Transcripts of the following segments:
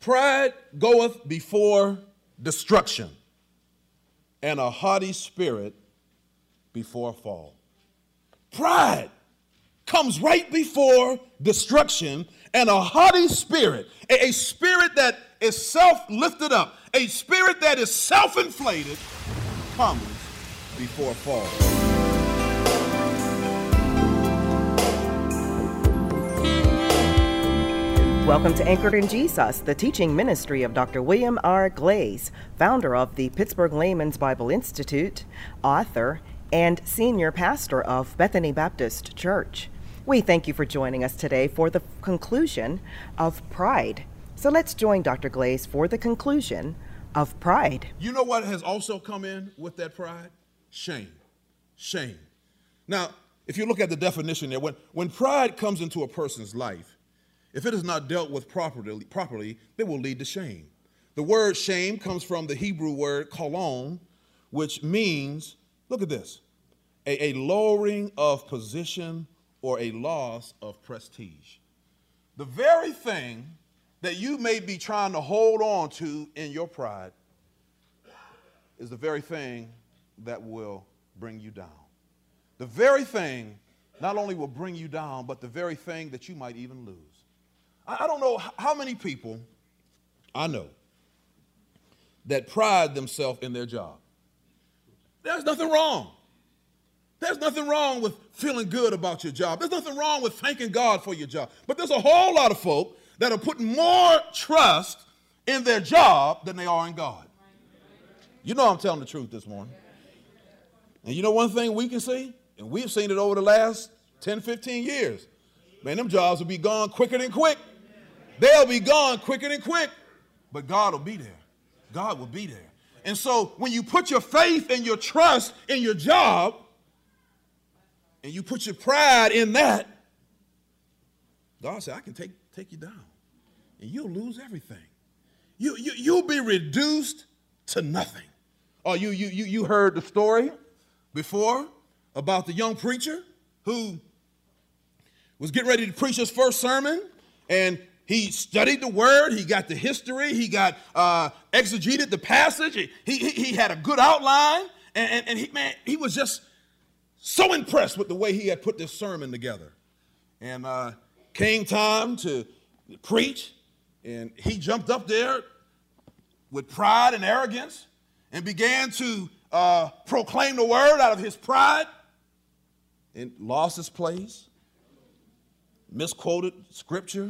Pride goeth before destruction, and a haughty spirit before a fall. Pride comes right before destruction, and a haughty spirit, a spirit that is self-lifted up, a spirit that is self-inflated, comes before a fall. Welcome to Anchored in Jesus, the teaching ministry of Dr. William R. Glaze, founder of the Pittsburgh Layman's Bible Institute, author, and senior pastor of Bethany Baptist Church. We thank you for joining us today for the conclusion of Pride. So let's join Dr. Glaze for the conclusion of Pride. You know what has also come in with that pride? Shame. Shame. Now, if you look at the definition there, when pride comes into a person's life, if it is not dealt with properly, it will lead to shame. The word shame comes from the Hebrew word kolon, which means, look at this, a lowering of position or a loss of prestige. The very thing that you may be trying to hold on to in your pride is the very thing that will bring you down. The very thing not only will bring you down, but the very thing that you might even lose. I don't know how many people I know that pride themselves in their job. There's nothing wrong. There's nothing wrong with feeling good about your job. There's nothing wrong with thanking God for your job. But there's a whole lot of folk that are putting more trust in their job than they are in God. You know I'm telling the truth this morning. And you know one thing we can see, and we've seen it over the last 10, 15 years, man, them jobs will be gone quicker than quick. They'll be gone quicker than quick, but God will be there. God will be there. And so when you put your faith and your trust in your job, and you put your pride in that, God said, I can take you down, and you'll lose everything. You'll be reduced to nothing. Oh, you heard the story before about the young preacher who was getting ready to preach his first sermon, and he studied the word, he got the history, he got exegeted the passage, he had a good outline, and he was just so impressed with the way he had put this sermon together. And came time to preach, and he jumped up there with pride and arrogance and began to proclaim the word out of his pride, and lost his place, misquoted scripture,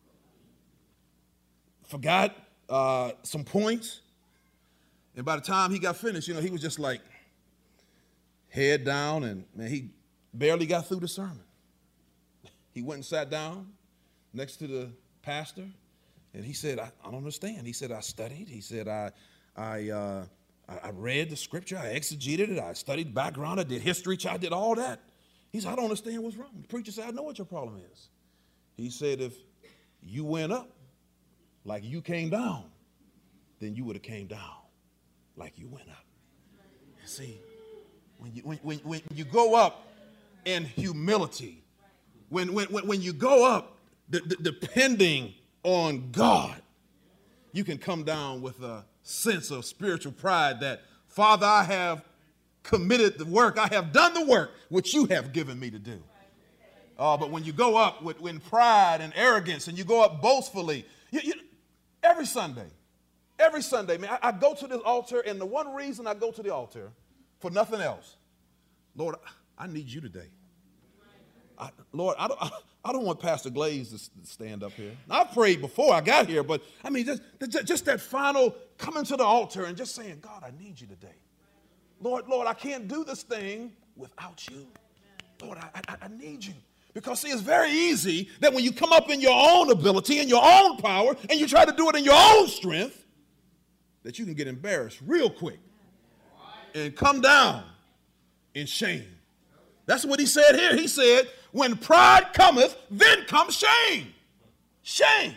forgot some points, and by the time he got finished, he was just like head down, and man, he barely got through the sermon. He went and sat down next to the pastor, and he said, I don't understand. He said, I studied. He said, I read the scripture, I exegeted it, I studied background, I did history, I did all that. He said, I don't understand what's wrong. The preacher said, I know what your problem is. He said, if you went up like you came down, then you would have came down like you went up. You see, when you go up in humility, when you go up depending on God, you can come down with a sense of spiritual pride that, Father, I have committed the work, I have done the work which you have given me to do. But when you go up with pride and arrogance, and you go up boastfully, every Sunday, man, I go to this altar, and the one reason I go to the altar for nothing else, Lord, I need you today. Lord, I don't want Pastor Glaze to stand up here. I've prayed before I got here, but I mean, just that final coming to the altar and just saying, God, I need you today. Lord, I can't do this thing without you. Lord, I need you. Because, see, it's very easy that when you come up in your own ability and your own power and you try to do it in your own strength, that you can get embarrassed real quick and come down in shame. That's what he said here. He said, when pride cometh, then comes shame. Shame.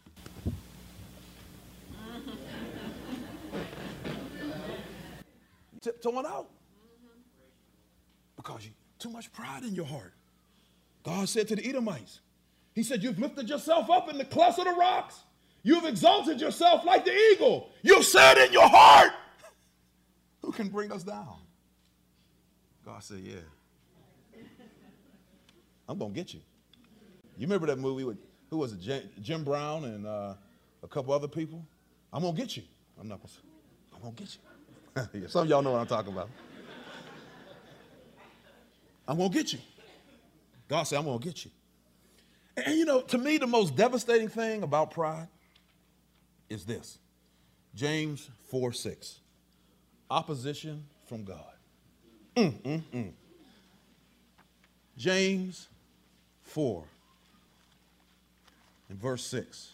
Tiptoeing out. Because you too much pride in your heart. God said to the Edomites, he said, you've lifted yourself up in the clefts of the rocks. You've exalted yourself like the eagle. You've said in your heart, who can bring us down? God said, yeah. I'm going to get you. You remember that movie with, who was it, Jim Brown and a couple other people? I'm going to get you. I'm going to get you. Some of y'all know what I'm talking about. I'm going to get you. God said, I'm going to get you. And you know, to me, the most devastating thing about pride is this. James 4:6. Opposition from God. James 4 and verse 6.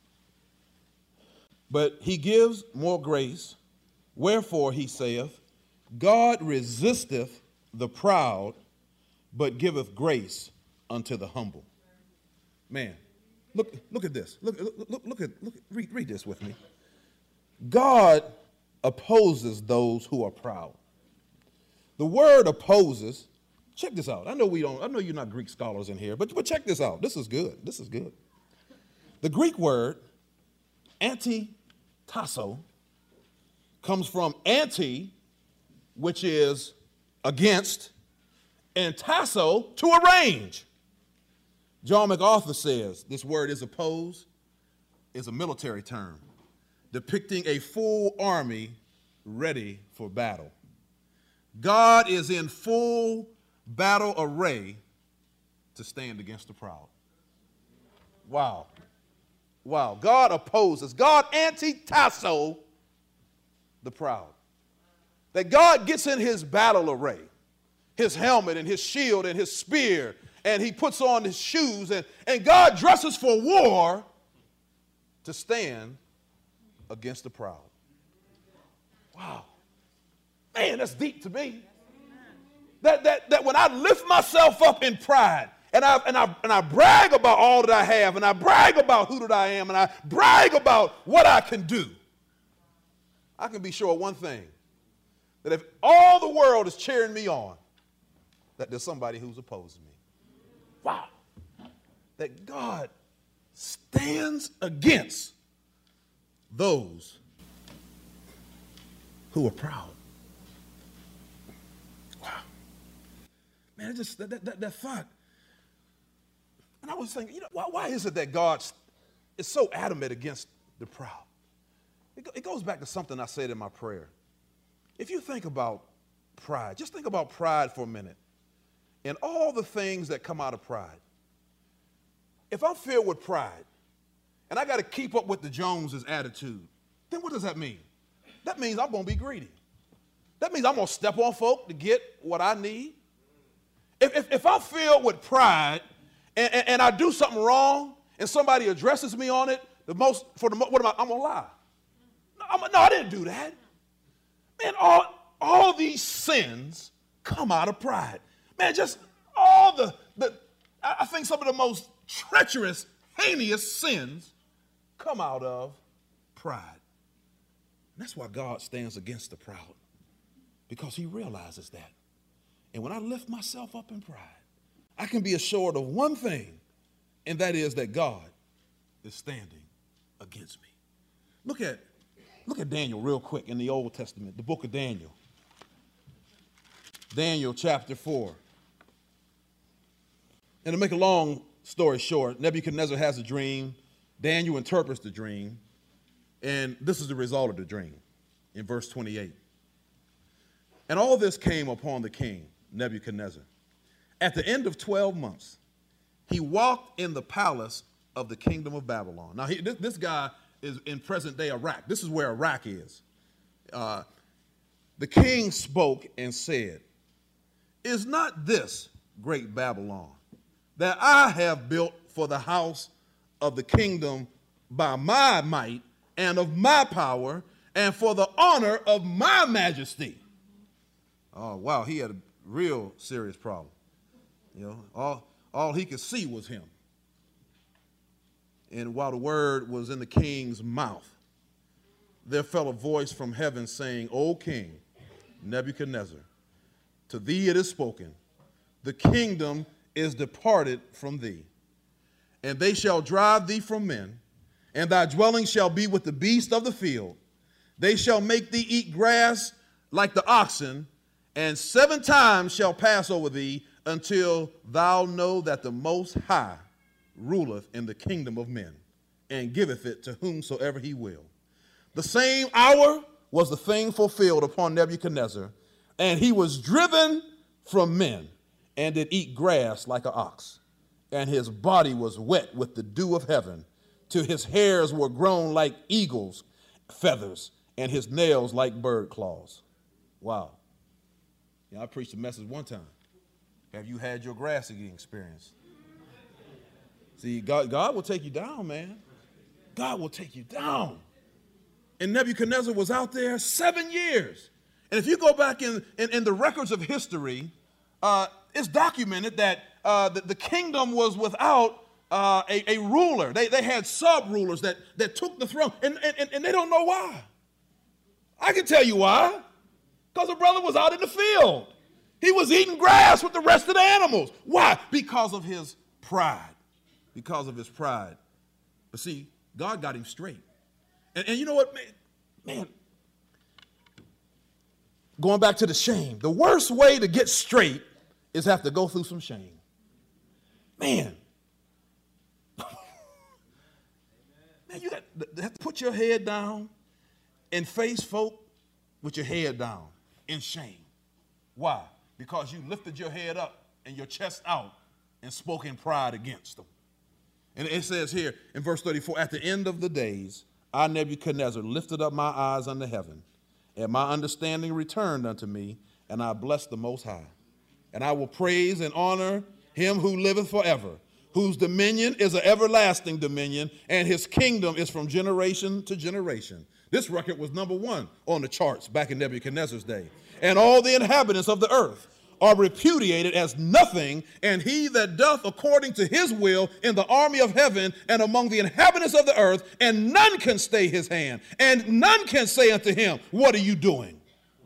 But he gives more grace, wherefore he saith, God resisteth the proud, but giveth grace unto the humble. Man, look at this. Read this with me. God opposes those who are proud. The word opposes, check this out. I know you're not Greek scholars in here, but check this out. This is good. The Greek word anti-tasso comes from anti, which is against, and tasso, to arrange. John MacArthur says this word is oppose is a military term depicting a full army ready for battle. God is in full battle array to stand against the proud. Wow. God opposes. God anti-tasso the proud. That God gets in his battle array, his helmet and his shield and his spear, and he puts on his shoes, and God dresses for war to stand against the proud. Wow. Man, that's deep to me. That when I lift myself up in pride, and I brag about all that I have, and I brag about who that I am, and I brag about what I can do, I can be sure of one thing, that if all the world is cheering me on, that there's somebody who's opposing me. Wow. That God stands against those who are proud. Wow. Man, it just, that thought. And I was thinking, you know, why is it that God is so adamant against the proud? It goes back to something I said in my prayer. If you think about pride, just think about pride for a minute and all the things that come out of pride. If I'm filled with pride and I got to keep up with the Joneses' attitude, then what does that mean? That means I'm going to be greedy. That means I'm going to step on folk to get what I need. If I'm filled with pride and I do something wrong and somebody addresses me on it, I'm going to lie. No, I didn't do that. Man, all these sins come out of pride. Man, just all I think some of the most treacherous, heinous sins come out of pride. And that's why God stands against the proud, because he realizes that. And when I lift myself up in pride, I can be assured of one thing, and that is that God is standing against me. Look at Daniel real quick in the Old Testament, the book of Daniel. Daniel chapter 4. And to make a long story short, Nebuchadnezzar has a dream. Daniel interprets the dream. And this is the result of the dream in verse 28. And all this came upon the king, Nebuchadnezzar. At the end of 12 months, he walked in the palace of the kingdom of Babylon. Now, this guy is in present-day Iraq. This is where Iraq is. The king spoke and said, "Is not this great Babylon that I have built for the house of the kingdom by my might and of my power and for the honor of my majesty?" Oh, wow, he had a real serious problem. You know, all he could see was him. And while the word was in the king's mouth, there fell a voice from heaven saying, "O King Nebuchadnezzar, to thee it is spoken, the kingdom is departed from thee, and they shall drive thee from men, and thy dwelling shall be with the beasts of the field. They shall make thee eat grass like the oxen, and 7 times shall pass over thee, until thou know that the Most High ruleth in the kingdom of men, and giveth it to whomsoever he will. The same hour was the thing fulfilled upon Nebuchadnezzar, and he was driven from men, and did eat grass like an ox. And his body was wet with the dew of heaven, till his hairs were grown like eagle's feathers, and his nails like bird claws. Wow. You know, I preached a message one time. Have you had your grass eating experience? See, God will take you down, man. God will take you down. And Nebuchadnezzar was out there 7 years. And if you go back in the records of history, it's documented that the kingdom was without a ruler. They had sub-rulers that took the throne, and they don't know why. I can tell you why. Because the brother was out in the field. He was eating grass with the rest of the animals. Why? Because of his pride. Because of his pride. But see, God got him straight. And you know what, man, going back to the shame, the worst way to get straight is have to go through some shame. Man, you have to put your head down and face folk with your head down in shame. Why? Because you lifted your head up and your chest out and spoke in pride against them. And it says here in verse 34, at the end of the days, I, Nebuchadnezzar, lifted up my eyes unto heaven, and my understanding returned unto me, and I blessed the Most High. And I will praise and honor him who liveth forever, whose dominion is an everlasting dominion, and his kingdom is from generation to generation. This record was #1 on the charts back in Nebuchadnezzar's day. And all the inhabitants of the earth are repudiated as nothing, and he that doth according to his will in the army of heaven and among the inhabitants of the earth, and none can stay his hand, and none can say unto him, what are you doing?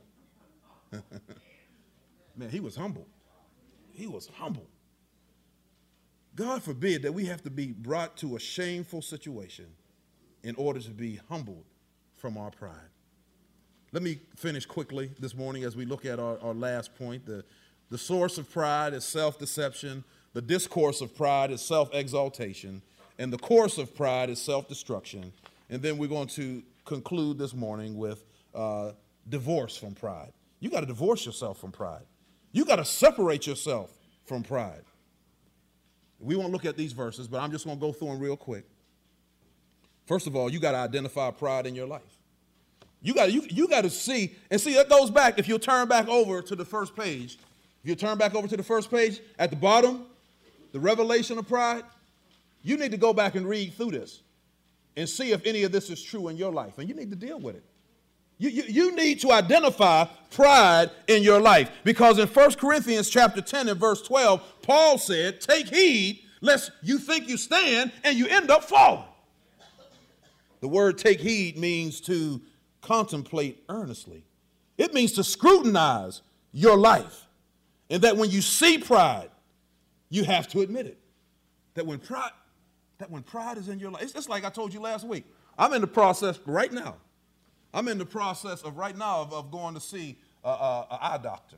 Man, he was humble. He was humble. God forbid that we have to be brought to a shameful situation in order to be humbled from our pride. Let me finish quickly this morning as we look at our last point. The source of pride is self-deception. The discourse of pride is self-exaltation. And the course of pride is self-destruction. And then we're going to conclude this morning with divorce from pride. You got to divorce yourself from pride. You got to separate yourself from pride. We won't look at these verses, but I'm just going to go through them real quick. First of all, you got to identify pride in your life. You got to see, and see, that goes back, if you'll turn back over to the first page, at the bottom, the revelation of pride, you need to go back and read through this and see if any of this is true in your life, and you need to deal with it. You need to identify pride in your life, because in 1 Corinthians chapter 10 and verse 12, Paul said, take heed lest you think you stand and you end up falling. The word take heed means to contemplate earnestly. It means to scrutinize your life. And that when you see pride, you have to admit it. That when pride is in your life, it's just like I told you last week. I'm in the process right now. of going to see an eye doctor.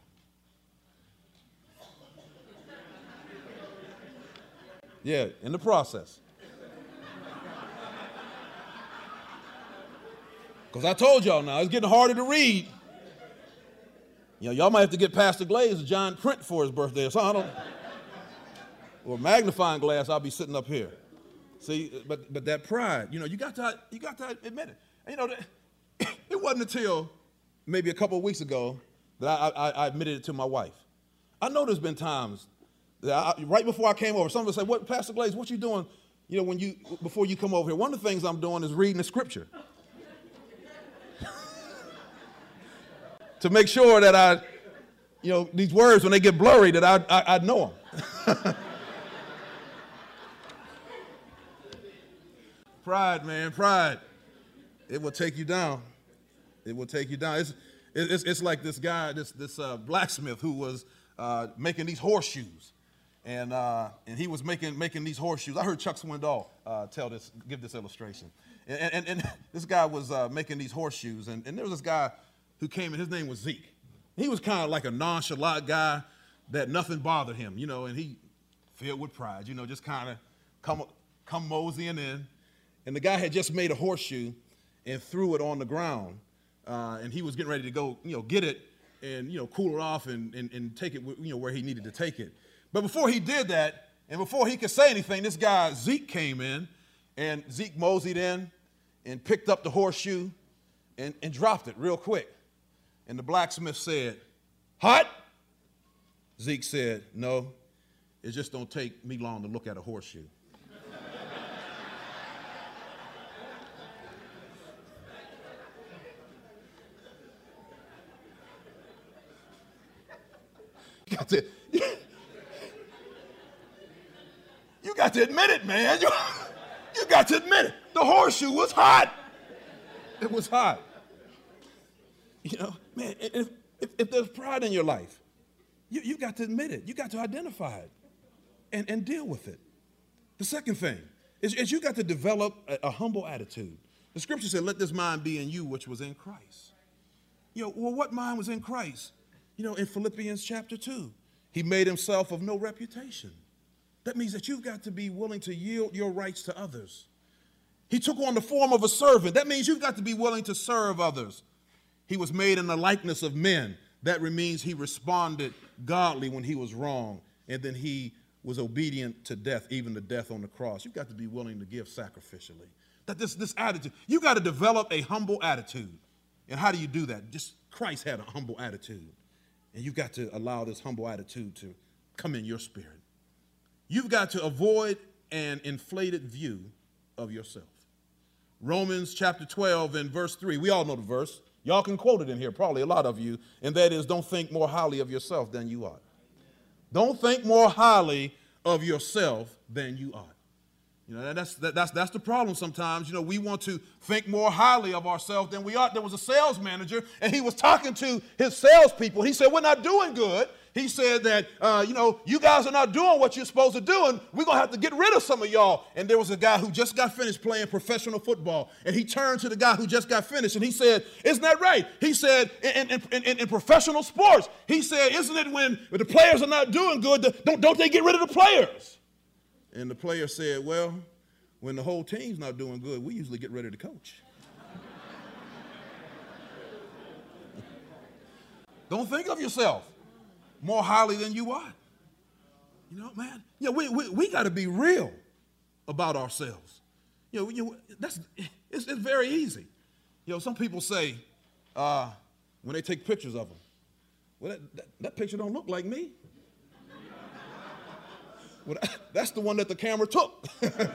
Yeah, in the process. Because I told y'all now, it's getting harder to read. You know, y'all might have to get Pastor Glaze a giant print for his birthday or something. Or a magnifying glass, I'll be sitting up here. See, but that pride, you know, you got to admit it. And, you know, it wasn't until maybe a couple of weeks ago that I admitted it to my wife. I know there's been times that right before I came over, some of us say, "What, Pastor Glaze, what you doing? You know, before you come over here?" One of the things I'm doing is reading the scripture to make sure that these words, when they get blurry, that I know them. Pride, man, pride. It will take you down. It will take you down. It's like this guy, this blacksmith who was making these horseshoes. and he was making these horseshoes. I heard Chuck Swindoll give this illustration. And this guy was making these horseshoes, and there was this guy who came in. His name was Zeke. He was kind of like a nonchalant guy that nothing bothered him, and he filled with pride, just kind of come moseying in. And the guy had just made a horseshoe and threw it on the ground, and he was getting ready to go, get it and, cool it off and take it, where he needed to take it. But before he did that, and before he could say anything, this guy, Zeke, came in, and Zeke moseyed in and picked up the horseshoe and dropped it real quick. And the blacksmith said, "Hot?" Zeke said, "No, it just don't take me long to look at a horseshoe." You got to admit it, man. You got to admit it. The horseshoe was hot. It was hot. Man, if there's pride in your life, you got to admit it. You got to identify it and deal with it. The second thing is you got to develop a humble attitude. The scripture said, "Let this mind be in you, which was in Christ." Well, what mind was in Christ? In Philippians chapter 2, he made himself of no reputation. That means that you've got to be willing to yield your rights to others. He took on the form of a servant. That means you've got to be willing to serve others. He was made in the likeness of men. That means he responded godly when he was wrong, and then he was obedient to death, even to death on the cross. You've got to be willing to give sacrificially. That this attitude, you got to develop a humble attitude. And how do you do that? Just Christ had a humble attitude. And you've got to allow this humble attitude to come in your spirit. You've got to avoid an inflated view of yourself. Romans chapter 12 and verse 3. We all know the verse. Y'all can quote it in here, probably a lot of you. And that is, don't think more highly of yourself than you ought. Don't think more highly of yourself than you ought. That's the problem sometimes. We want to think more highly of ourselves than we ought. There was a sales manager, and he was talking to his salespeople. He said, "We're not doing good." He said that, you guys are not doing what you're supposed to do, and we're going to have to get rid of some of y'all. And there was a guy who just got finished playing professional football, and he turned to the guy who just got finished, and he said, "Isn't that right?" He said, in professional sports, he said, "Isn't it when the players are not doing good, don't they get rid of the players?" And the player said, "Well, when the whole team's not doing good, we usually get rid of the coach." Don't think of yourself more highly than you ought. Man. We got to be real about ourselves. It's very easy. Some people say when they take pictures of them, "Well, that picture don't look like me." Well, that's the one that the camera took.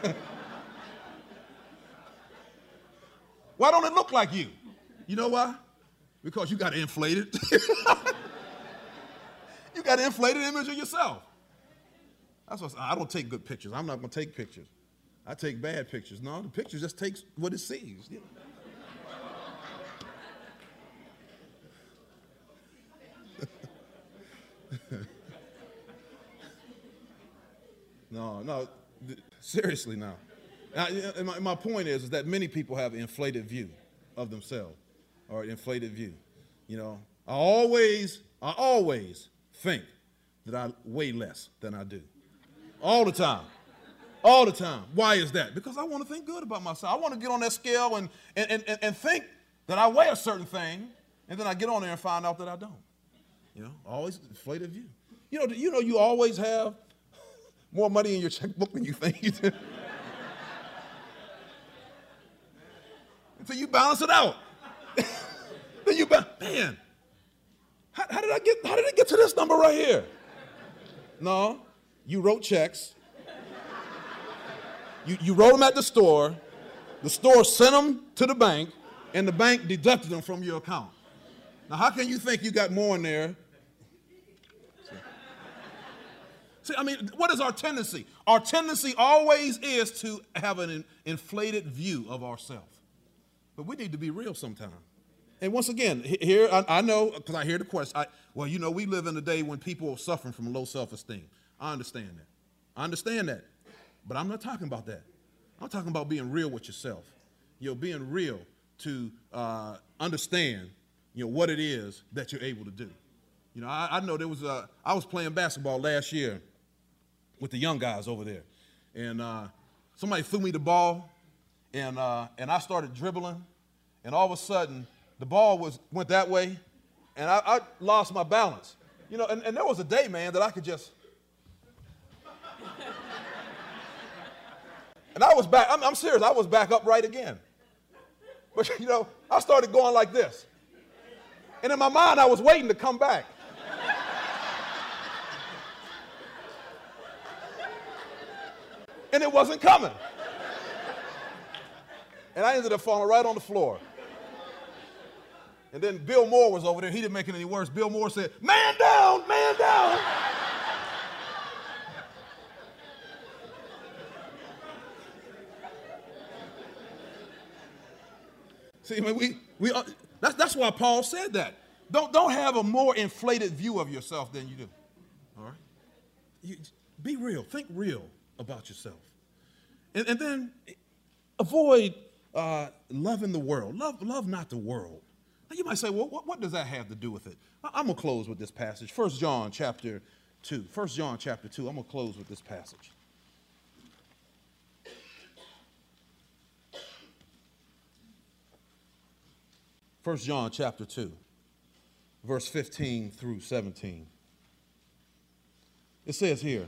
Why don't it look like you? You know why? Because you got an inflated. You got an inflated image of yourself. That's what I don't take good pictures. I'm not going to take pictures. I take bad pictures. No, the picture just takes what it sees. No, seriously now. My point is that many people have an inflated view of themselves, or an inflated view. I always think that I weigh less than I do. All the time. All the time. Why is that? Because I want to think good about myself. I want to get on that scale and think that I weigh a certain thing, and then I get on there and find out that I don't. Always inflated view. You always have more money in your checkbook than you think you do. Until you balance it out. Then man, how did it get to this number right here? No, you wrote checks. You wrote them at the store sent them to the bank, and the bank deducted them from your account. Now, how can you think you got more in there? See, what is our tendency? Our tendency always is to have an inflated view of ourselves. But we need to be real sometimes. And once again, here, I know, because I hear the question, we live in a day when people are suffering from low self-esteem. I understand that. I understand that. But I'm not talking about that. I'm talking about being real with yourself. Being real to understand, what it is that you're able to do. I know I was playing basketball last year with the young guys over there. And somebody threw me the ball, and I started dribbling. And all of a sudden, the ball went that way, and I lost my balance. And there was a day, man, that I could just. And I was back, I'm serious, I was back upright again. But, I started going like this. And in my mind, I was waiting to come back. And it wasn't coming. And I ended up falling right on the floor. And then Bill Moore was over there. He didn't make it any worse. Bill Moore said, "Man down, man down." See, that's why Paul said that. Don't have a more inflated view of yourself than you do. All right? Be real. Think real about yourself. And then avoid loving the world. Love not the world. Now you might say, well, what does that have to do with it? I'm going to close with this passage. 1 John chapter 2. 1 John chapter 2. I'm going to close with this passage. 1 John chapter 2, verse 15 through 17. It says here,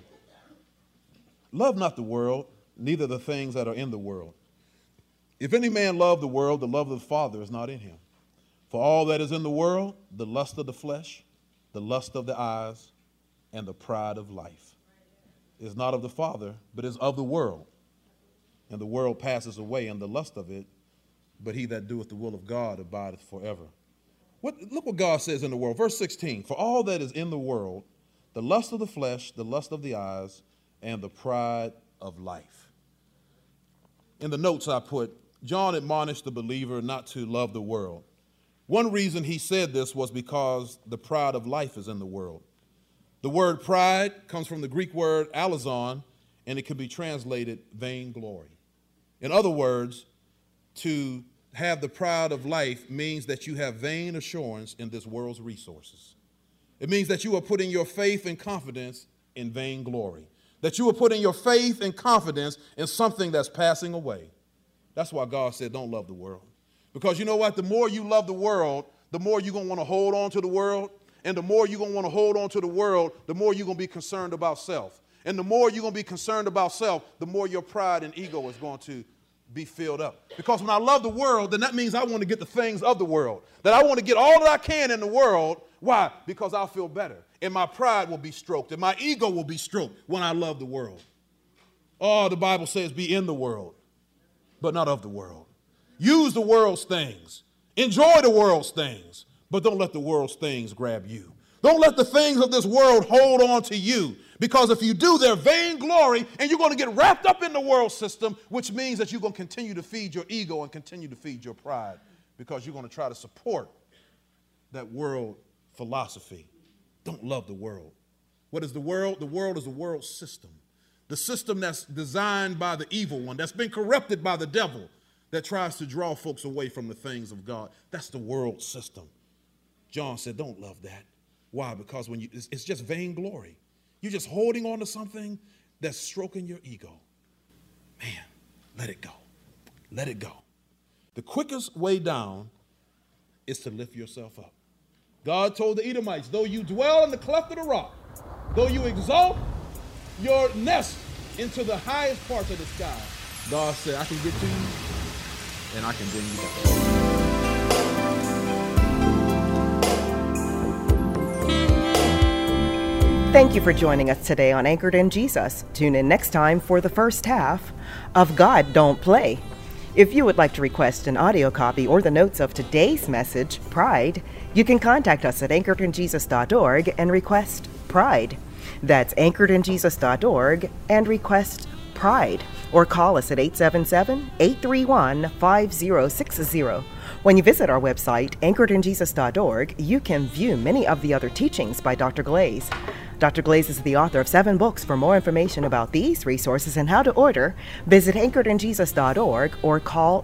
"Love not the world, neither the things that are in the world. If any man love the world, the love of the Father is not in him. For all that is in the world, the lust of the flesh, the lust of the eyes, and the pride of life, is not of the Father, but is of the world. And the world passes away, and the lust of it, but he that doeth the will of God abideth forever." Look what God says in the world. Verse 16, "For all that is in the world, the lust of the flesh, the lust of the eyes, and the pride of life." In the notes I put, John admonished the believer not to love the world. One reason he said this was because the pride of life is in the world. The word pride comes from the Greek word alazon, and it can be translated vainglory. In other words, to have the pride of life means that you have vain assurance in this world's resources. It means that you are putting your faith and confidence in vainglory, that you are putting your faith and confidence in something that's passing away. That's why God said don't love the world. Because you know what? The more you love the world, the more you're going to want to hold on to the world. And the more you're going to want to hold on to the world, the more you're going to be concerned about self. And the more you're going to be concerned about self, the more your pride and ego is going to be filled up. Because when I love the world, then that means I want to get the things of the world. That I want to get all that I can in the world. Why? Because I'll feel better. And my pride will be stroked. And my ego will be stroked when I love the world. Oh, the Bible says be in the world, but not of the world. Use the world's things. Enjoy the world's things. But don't let the world's things grab you. Don't let the things of this world hold on to you. Because if you do, they're vainglory, and you're going to get wrapped up in the world system, which means that you're going to continue to feed your ego and continue to feed your pride, because you're going to try to support that world philosophy. Don't love the world. What is the world? The world is a world system. The system that's designed by the evil one, that's been corrupted by the devil, that tries to draw folks away from the things of God. That's the world system. John said, don't love that. Why? Because it's just vainglory. You're just holding on to something that's stroking your ego. Man, let it go. Let it go. The quickest way down is to lift yourself up. God told the Edomites, though you dwell in the cleft of the rock, though you exalt your nest into the highest parts of the sky, God said, I can get to you and I can bring you down. Thank you for joining us today on Anchored in Jesus. Tune in next time for the first half of God Don't Play. If you would like to request an audio copy or the notes of today's message, Pride, you can contact us at anchoredinjesus.org and request Pride. That's anchoredinjesus.org and request Pride. Or call us at 877-831-5060. When you visit our website, anchoredinjesus.org, you can view many of the other teachings by Dr. Glaze. Dr. Glaze is the author of 7 books. For more information about these resources and how to order, visit anchoredinjesus.org or call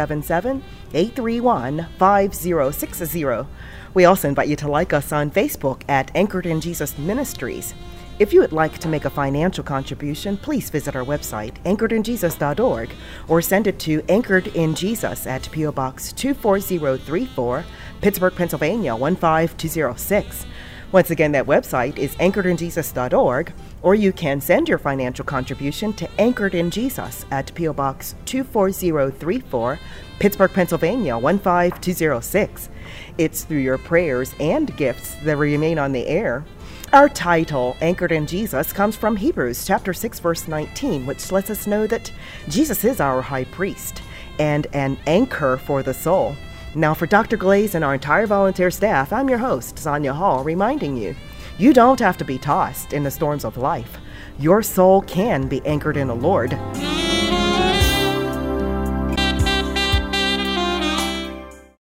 877-831-5060. We also invite you to like us on Facebook at Anchored in Jesus Ministries. If you would like to make a financial contribution, please visit our website, anchoredinjesus.org, or send it to Anchored in Jesus at P.O. Box 24034, Pittsburgh, Pennsylvania 15206. Once again, that website is anchoredinjesus.org, or you can send your financial contribution to Anchored in Jesus at P.O. Box 24034, Pittsburgh, Pennsylvania 15206. It's through your prayers and gifts that remain on the air. Our title, Anchored in Jesus, comes from Hebrews chapter 6, verse 19, which lets us know that Jesus is our high priest and an anchor for the soul. Now, for Dr. Glaze and our entire volunteer staff, I'm your host, Sonia Hall, reminding you, you don't have to be tossed in the storms of life. Your soul can be anchored in the Lord.